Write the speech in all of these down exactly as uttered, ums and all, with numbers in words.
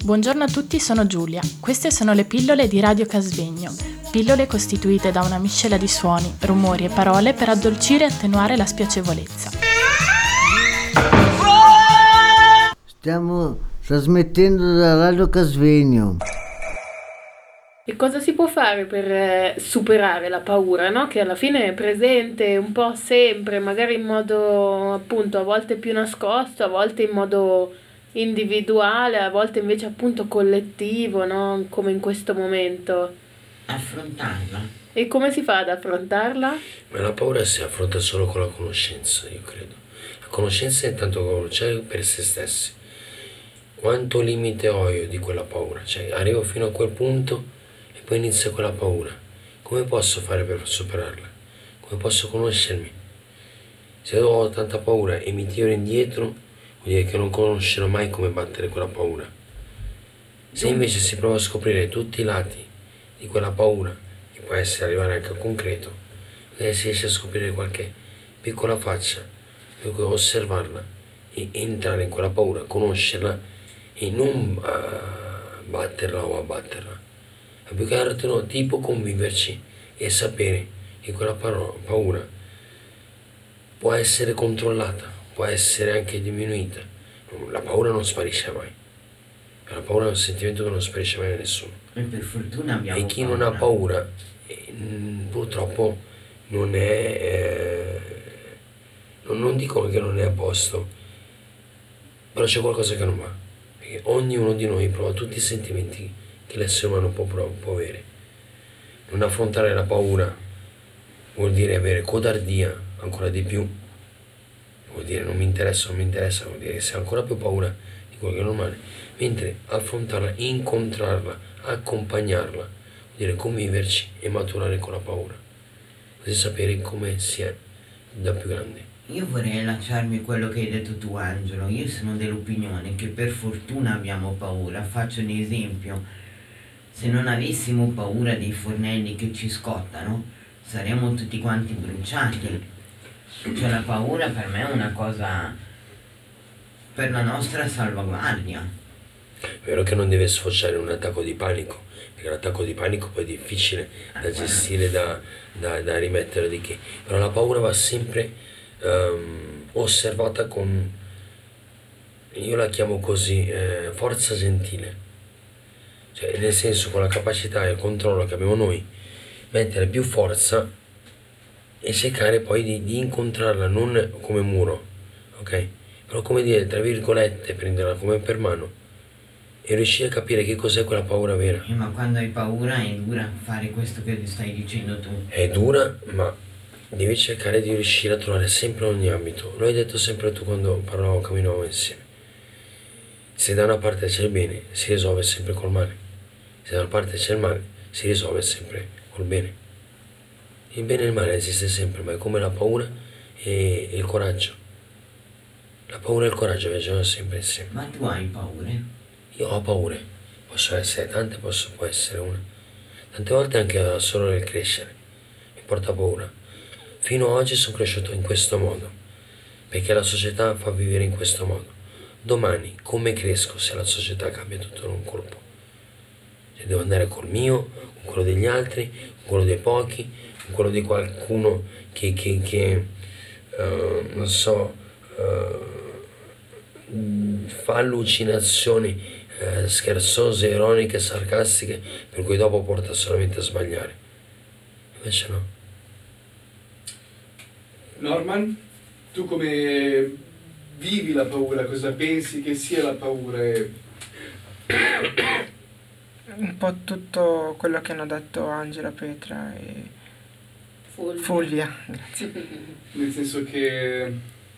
Buongiorno a tutti, sono Giulia. Queste sono le pillole di Radio Casvegno. Pillole costituite da una miscela di suoni, rumori e parole per addolcire e attenuare la spiacevolezza. Stiamo trasmettendo da Radio Casvegno. E cosa si può fare per eh, superare la paura, no? Che alla fine è presente un po' sempre, magari in modo appunto a volte più nascosto, a volte in modo individuale, a volte invece appunto collettivo, no? Come in questo momento. Affrontarla. E come si fa ad affrontarla? Ma la paura si affronta solo con la conoscenza, io credo. La conoscenza è intanto conoscere per se stessi. Quanto limite ho io di quella paura? Cioè, arrivo fino a quel punto e poi inizia quella paura. Come posso fare per superarla? Come posso conoscermi? Se ho tanta paura e mi tiro indietro, vuol dire che non conoscerò mai come battere quella paura. Se invece si prova a scoprire tutti i lati di quella paura, che può essere arrivare anche al concreto, magari si riesce a scoprire qualche piccola faccia, per cui osservarla e entrare in quella paura, conoscerla e non uh, batterla o abbatterla, ma più che altro tipo conviverci e sapere che quella paro- paura può essere controllata, può essere anche diminuita. La paura non sparisce mai. La paura è un sentimento che non sparisce mai a nessuno. E per fortuna abbiamo E chi paura. non ha paura eh, mh, purtroppo non è eh, non, non dico che non è a posto, però c'è qualcosa che non va, perché ognuno di noi prova tutti i sentimenti che l'essere umano può, può avere. Non affrontare la paura vuol dire avere codardia ancora di più, vuol dire non mi interessa, non mi interessa, vuol dire che sei ancora più paura di quello che è normale, mentre affrontarla, incontrarla, accompagnarla, vuol dire conviverci e maturare con la paura, così sapere come si è da più grande. Io vorrei lanciarmi quello che hai detto tu, Angelo. Io sono dell'opinione che per fortuna abbiamo paura. Faccio un esempio: se non avessimo paura dei fornelli che ci scottano, saremmo tutti quanti bruciati. Cioè la paura per me è una cosa per la nostra salvaguardia. È vero che non deve sfociare in un attacco di panico, perché l'attacco di panico poi è difficile da gestire, da, da, da rimettere di che, però la paura va sempre um, osservata con, io la chiamo così, eh, forza gentile, cioè nel senso con la capacità e il controllo che abbiamo noi, mettere più forza e cercare poi di, di incontrarla non come muro, ok? Però come dire, tra virgolette, prenderla come per mano e riuscire a capire che cos'è quella paura vera. Eh, ma quando hai paura è dura fare questo che stai dicendo tu. È dura, ma devi cercare di riuscire a trovare sempre ogni ambito. Lo hai detto sempre tu quando parlavamo, camminavamo insieme. Se da una parte c'è il bene, si risolve sempre col male. Se da una parte c'è il male, si risolve sempre col bene. Il bene e il male esiste sempre, ma è come la paura e il coraggio. La paura e il coraggio viaggiano sempre insieme. Ma tu hai paure? Io ho paure, possono essere tante, posso, può essere una. Tante volte anche solo nel crescere mi porta paura. Fino ad oggi sono cresciuto in questo modo, perché la società fa vivere in questo modo. Domani come cresco se la società cambia tutto in un colpo? Cioè, devo andare col mio, con quello degli altri, con quello dei pochi, con quello di qualcuno che, che, che uh, non so, uh, fa allucinazioni eh, scherzose, ironiche, sarcastiche, per cui dopo porta solamente a sbagliare. Invece no. Norman, tu come vivi la paura? Cosa pensi che sia la paura? Un po' tutto quello che hanno detto Angela, Petra e Fulvia. Fulvia. Grazie. Nel senso che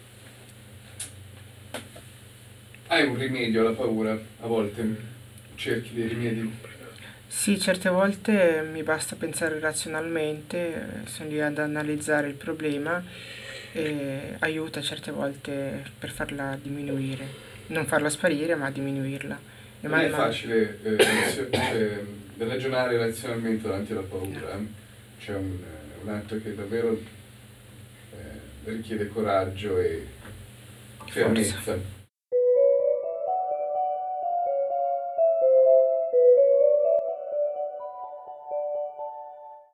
hai un rimedio alla paura, a volte cerchi dei rimedi. Sì, certe volte mi basta pensare razionalmente, sono lì ad analizzare il problema e aiuta certe volte per farla diminuire, non farla sparire ma diminuirla. E Non è man mano- facile eh, razio- cioè, ragionare razionalmente davanti alla paura. eh. C'è un, un atto che davvero eh, richiede coraggio e fermezza.